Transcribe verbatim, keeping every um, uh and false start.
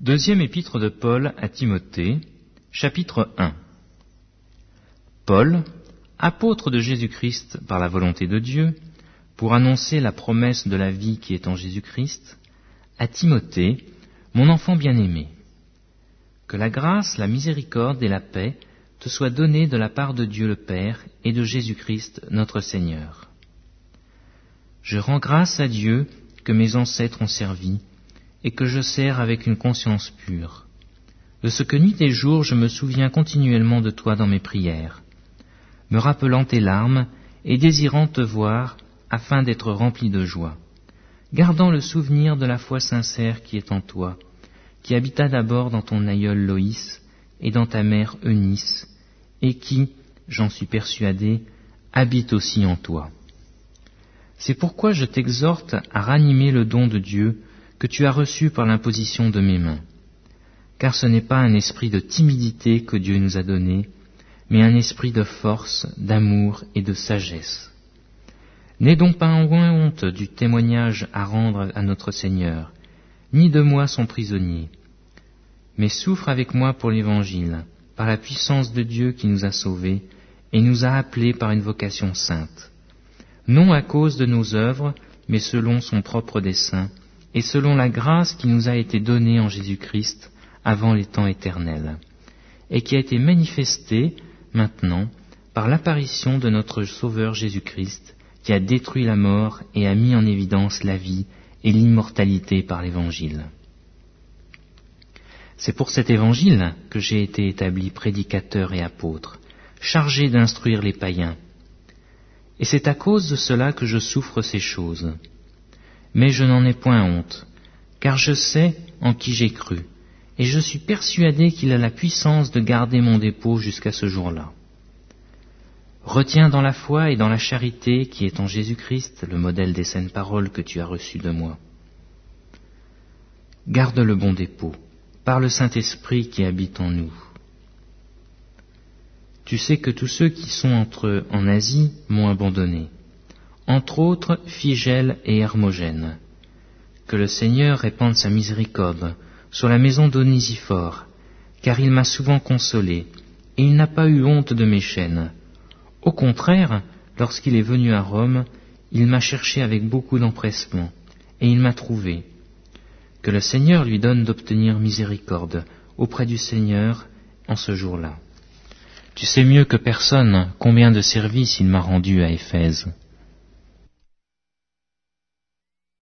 Deuxième épître de Paul à Timothée, chapitre un. Paul, apôtre de Jésus-Christ par la volonté de Dieu, pour annoncer la promesse de la vie qui est en Jésus-Christ, à Timothée, mon enfant bien-aimé. Que la grâce, la miséricorde et la paix te soient données de la part de Dieu le Père et de Jésus-Christ notre Seigneur. Je rends grâce à Dieu que mes ancêtres ont servi et que je sers avec une conscience pure. De ce que nuit et jour je me souviens continuellement de toi dans mes prières, me rappelant tes larmes et désirant te voir afin d'être rempli de joie, gardant le souvenir de la foi sincère qui est en toi, qui habita d'abord dans ton aïeul Loïs et dans ta mère Eunice, et qui, j'en suis persuadé, habite aussi en toi. C'est pourquoi je t'exhorte à ranimer le don de Dieu que tu as reçu par l'imposition de mes mains. Car ce n'est pas un esprit de timidité que Dieu nous a donné, mais un esprit de force, d'amour et de sagesse. N'aie donc pas en honte du témoignage à rendre à notre Seigneur, ni de moi son prisonnier, mais souffre avec moi pour l'Évangile, par la puissance de Dieu qui nous a sauvés et nous a appelés par une vocation sainte, non à cause de nos œuvres, mais selon son propre dessein, et selon la grâce qui nous a été donnée en Jésus-Christ avant les temps éternels, et qui a été manifestée maintenant par l'apparition de notre Sauveur Jésus-Christ, qui a détruit la mort et a mis en évidence la vie et l'immortalité par l'Évangile. C'est pour cet Évangile que j'ai été établi prédicateur et apôtre, chargé d'instruire les païens. Et c'est à cause de cela que je souffre ces choses. Mais je n'en ai point honte, car je sais en qui j'ai cru, et je suis persuadé qu'il a la puissance de garder mon dépôt jusqu'à ce jour-là. Retiens dans la foi et dans la charité qui est en Jésus-Christ le modèle des saines paroles que tu as reçues de moi. Garde le bon dépôt, par le Saint-Esprit qui habite en nous. Tu sais que tous ceux qui sont entre en Asie m'ont abandonné, entre autres Phygèle et Hermogène. Que le Seigneur répande sa miséricorde sur la maison d'Onésphore, car il m'a souvent consolé, et il n'a pas eu honte de mes chaînes. Au contraire, lorsqu'il est venu à Rome, il m'a cherché avec beaucoup d'empressement, et il m'a trouvé. Que le Seigneur lui donne d'obtenir miséricorde auprès du Seigneur en ce jour-là. Tu sais mieux que personne combien de services il m'a rendu à Éphèse.